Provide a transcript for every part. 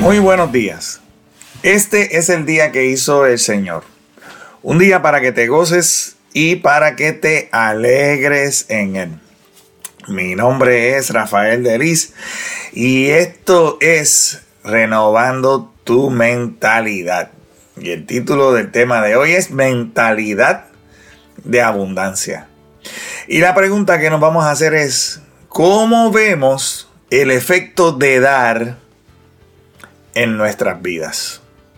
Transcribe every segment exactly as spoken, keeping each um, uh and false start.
Muy buenos días. Este es el día que hizo el Señor. Un día para que te goces y para que te alegres en él. Mi nombre es Rafael Delis y esto es Renovando tu Mentalidad. Y el título del tema de hoy es Mentalidad de Abundancia. Y la pregunta que nos vamos a hacer es, ¿cómo vemos el efecto de dar en nuestras vidas?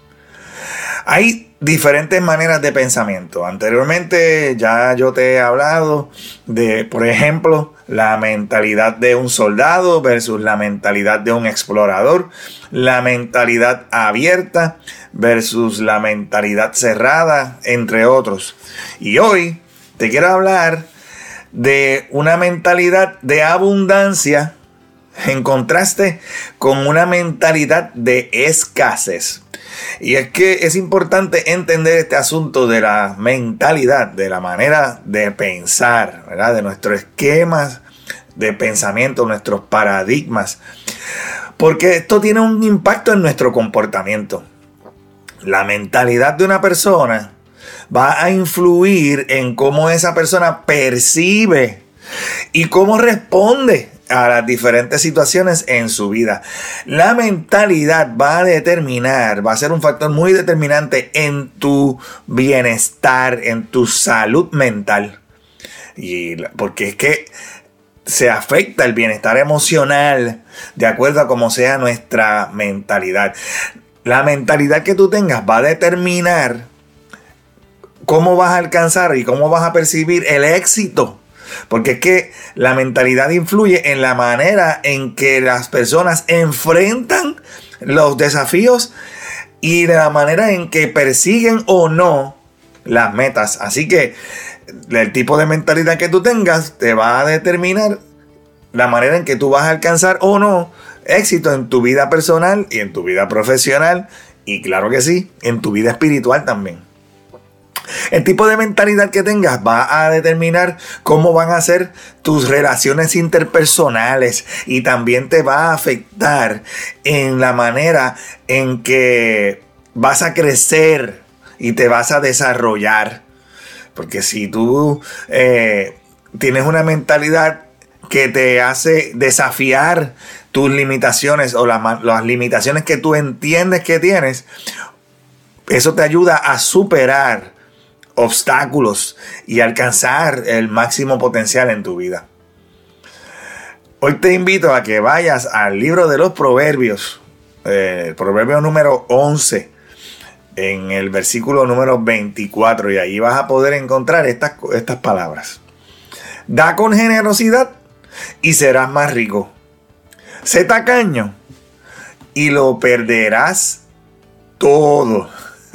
Hay diferentes maneras de pensamiento. Anteriormente ya yo te he hablado de, por ejemplo, la mentalidad de un soldado versus la mentalidad de un explorador, la mentalidad abierta versus la mentalidad cerrada, entre otros. Y hoy te quiero hablar de una mentalidad de abundancia en contraste con una mentalidad de escasez. Y es que es importante entender este asunto de la mentalidad, de la manera de pensar, ¿verdad? De nuestros esquemas de pensamiento, nuestros paradigmas, porque esto tiene un impacto en nuestro comportamiento. La mentalidad de una persona va a influir en cómo esa persona percibe y cómo responde a las diferentes situaciones en su vida. La mentalidad va a determinar, va a ser un factor muy determinante en tu bienestar, en tu salud mental. Y porque es que se afecta el bienestar emocional de acuerdo a cómo sea nuestra mentalidad. La mentalidad que tú tengas va a determinar cómo vas a alcanzar y cómo vas a percibir el éxito. Porque es que la mentalidad influye en la manera en que las personas enfrentan los desafíos y de la manera en que persiguen o no las metas. Así que el tipo de mentalidad que tú tengas te va a determinar la manera en que tú vas a alcanzar o no éxito en tu vida personal y en tu vida profesional y, claro que sí, en tu vida espiritual también. El tipo de mentalidad que tengas va a determinar cómo van a ser tus relaciones interpersonales y también te va a afectar en la manera en que vas a crecer y te vas a desarrollar. Porque si tú eh, tienes una mentalidad que te hace desafiar tus limitaciones o las, las limitaciones que tú entiendes que tienes, eso te ayuda a superar obstáculos y alcanzar el máximo potencial en tu vida. Hoy te invito a que vayas al libro de los Proverbios, eh, el proverbio número once, en el versículo número veinticuatro, y ahí vas a poder encontrar estas, estas palabras. Da con generosidad y serás más rico. Sé tacaño y lo perderás todo.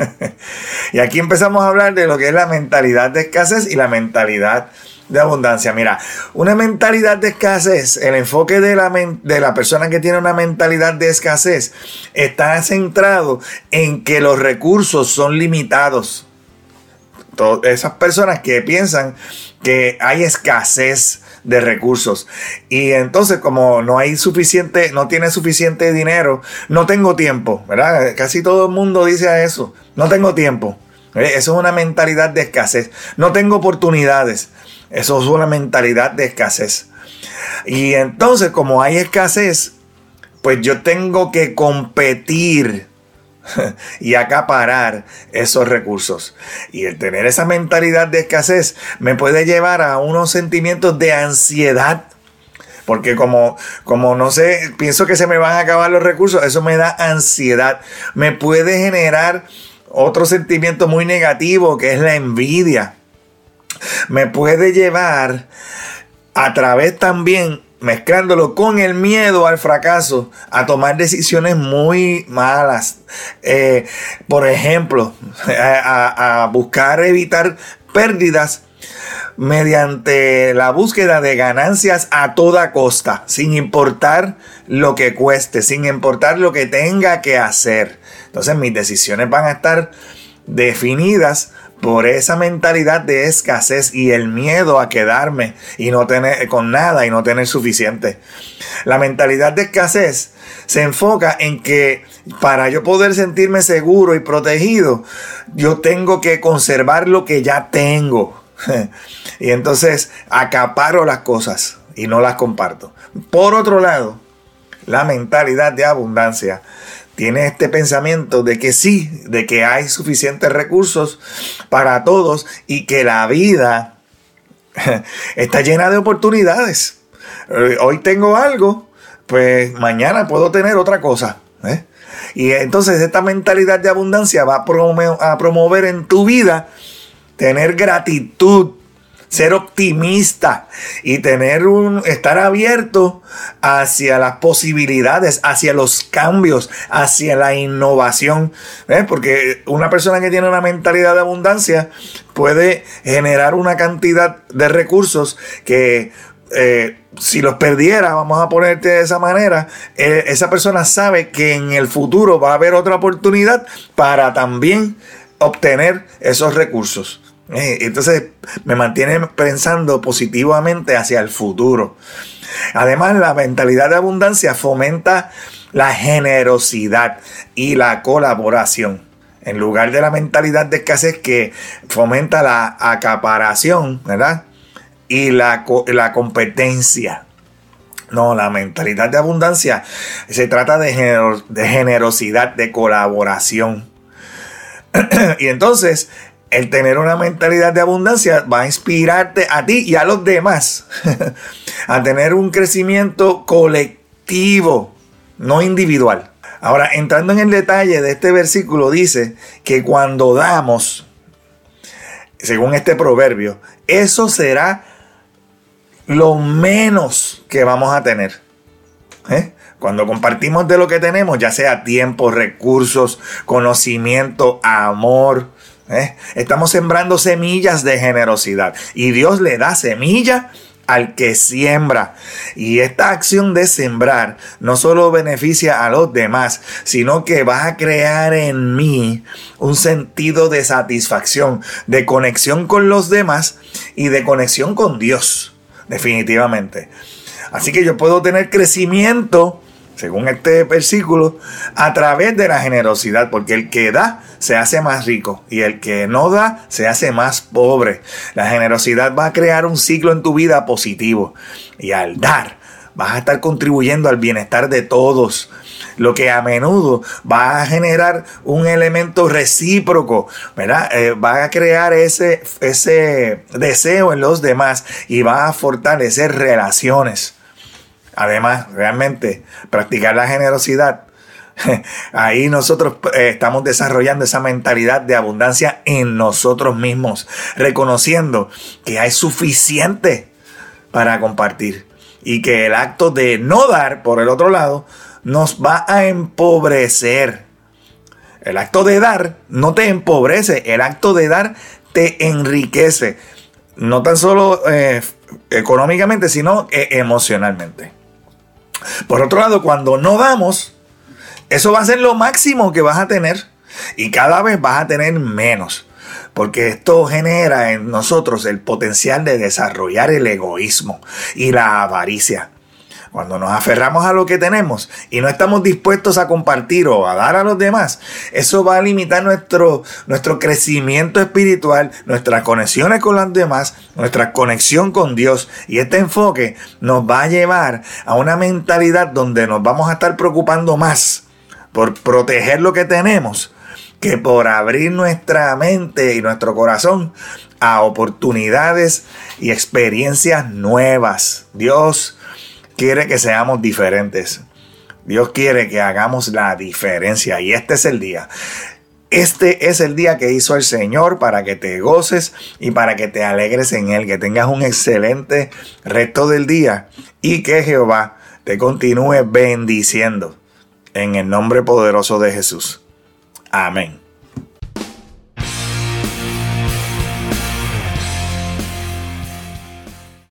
Y aquí empezamos a hablar de lo que es la mentalidad de escasez y la mentalidad de abundancia. Mira, una mentalidad de escasez, el enfoque de la, men- de la persona que tiene una mentalidad de escasez está centrado en que los recursos son limitados. Todas esas personas que piensan que hay escasez de recursos y entonces como no hay suficiente, no tiene suficiente dinero, no tengo tiempo, ¿verdad? Casi todo el mundo dice eso, no tengo tiempo. ¿Eh? Eso es una mentalidad de escasez. No tengo oportunidades, eso es una mentalidad de escasez. Y entonces como hay escasez, pues yo tengo que competir y acaparar esos recursos. Y el tener esa mentalidad de escasez me puede llevar a unos sentimientos de ansiedad. Porque como, como no sé, pienso que se me van a acabar los recursos, eso me da ansiedad. Me puede generar otro sentimiento muy negativo, que es la envidia. Me puede llevar a través también, mezclándolo con el miedo al fracaso, a tomar decisiones muy malas. Eh, por ejemplo, a, a buscar evitar pérdidas mediante la búsqueda de ganancias a toda costa, sin importar lo que cueste, sin importar lo que tenga que hacer. Entonces mis decisiones van a estar definidas por esa mentalidad de escasez y el miedo a quedarme y no tener con nada y no tener suficiente. La mentalidad de escasez se enfoca en que para yo poder sentirme seguro y protegido, yo tengo que conservar lo que ya tengo. Y entonces acaparo las cosas y no las comparto. Por otro lado, la mentalidad de abundancia tiene este pensamiento de que sí, de que hay suficientes recursos para todos y que la vida está llena de oportunidades. Hoy tengo algo, pues mañana puedo tener otra cosa, ¿eh? Y entonces esta mentalidad de abundancia va a promover, a promover en tu vida tener gratitud, ser optimista y tener un estar abierto hacia las posibilidades, hacia los cambios, hacia la innovación, ¿eh? Porque una persona que tiene una mentalidad de abundancia puede generar una cantidad de recursos que eh, si los perdiera, vamos a ponerte de esa manera, eh, esa persona sabe que en el futuro va a haber otra oportunidad para también obtener esos recursos. Entonces me mantiene pensando positivamente hacia el futuro. Además, la mentalidad de abundancia fomenta la generosidad y la colaboración, en lugar de la mentalidad de escasez que fomenta la acaparación, ¿verdad? Y la, la competencia. No, la mentalidad de abundancia se trata de, gener- de generosidad, de colaboración. Y entonces el tener una mentalidad de abundancia va a inspirarte a ti y a los demás a tener un crecimiento colectivo, no individual. Ahora, entrando en el detalle de este versículo, dice que cuando damos, según este proverbio, eso será lo menos que vamos a tener. ¿Eh? Cuando compartimos de lo que tenemos, ya sea tiempo, recursos, conocimiento, amor, ¿eh? Estamos sembrando semillas de generosidad y Dios le da semilla al que siembra. Y esta acción de sembrar no solo beneficia a los demás, sino que va a crear en mí un sentido de satisfacción, de conexión con los demás y de conexión con Dios, definitivamente. Así que yo puedo tener crecimiento, según este versículo, a través de la generosidad, porque el que da se hace más rico y el que no da se hace más pobre. La generosidad va a crear un ciclo en tu vida positivo y al dar vas a estar contribuyendo al bienestar de todos, lo que a menudo va a generar un elemento recíproco, ¿verdad? Eh, va a crear ese, ese deseo en los demás y va a fortalecer relaciones. Además, realmente, practicar la generosidad, ahí nosotros eh, estamos desarrollando esa mentalidad de abundancia en nosotros mismos, reconociendo que hay suficiente para compartir y que el acto de no dar, por el otro lado, nos va a empobrecer. El acto de dar no te empobrece, el acto de dar te enriquece, no tan solo eh, económicamente, sino eh, emocionalmente. Por otro lado, cuando no damos, eso va a ser lo máximo que vas a tener y cada vez vas a tener menos, porque esto genera en nosotros el potencial de desarrollar el egoísmo y la avaricia. Cuando nos aferramos a lo que tenemos y no estamos dispuestos a compartir o a dar a los demás, eso va a limitar nuestro, nuestro crecimiento espiritual, nuestras conexiones con los demás, nuestra conexión con Dios. Y este enfoque nos va a llevar a una mentalidad donde nos vamos a estar preocupando más por proteger lo que tenemos que por abrir nuestra mente y nuestro corazón a oportunidades y experiencias nuevas. Dios quiere que seamos diferentes. Dios quiere que hagamos la diferencia. Y este es el día. Este es el día que hizo el Señor para que te goces y para que te alegres en Él. Que tengas un excelente resto del día y que Jehová te continúe bendiciendo. En el nombre poderoso de Jesús. Amén.